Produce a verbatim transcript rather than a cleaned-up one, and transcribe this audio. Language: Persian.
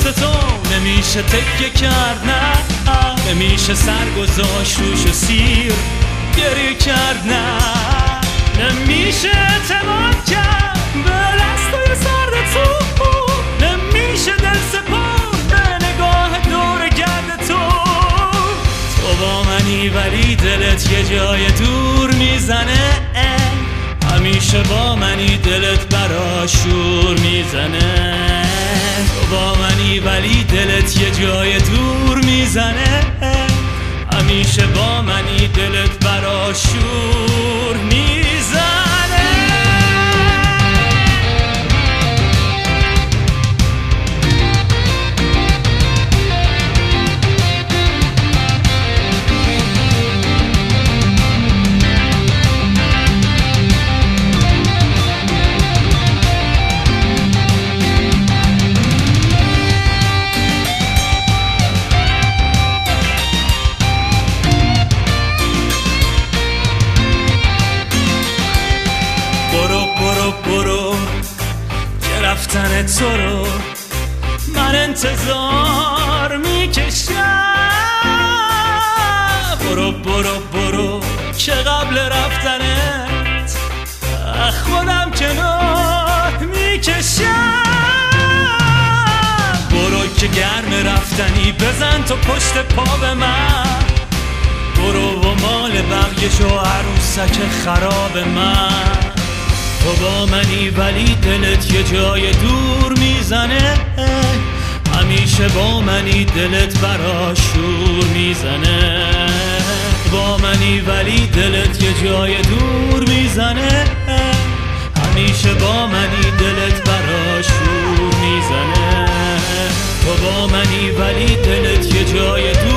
مثل تو نمیشه تکیه کرد، نه نمیشه سر گذاشت روش و سیر گریه کرد، نه نمیشه اعتماد کرد به دستای سرد تو، نمیشه دل سپرد به نگاه دور گرد تو. تو با منی ولی دلت یه جای دور میزنه، همیشه با منی دلت برا شور میزنه. تو با منی ولی دلت یه جای دور میزنه، همیشه با منی دلت برا شور میزنه. رفتن تو رو من انتظار میکشم، برو برو برو که قبل رفتنت خودم کنار میکشم. برو که گرم رفتنی بزن تو پشت پا به من، برو و مال بقیه شو عروسک خراب من. تو با منی ولی دلت یه جای دور میزنه، همیشه با منی دلت برا شور میزنه. با منی ولی دلت یه جای دور میزنه، همیشه با منی دلت برا شور میزنه. تو با منی ولی دلت یه جای دور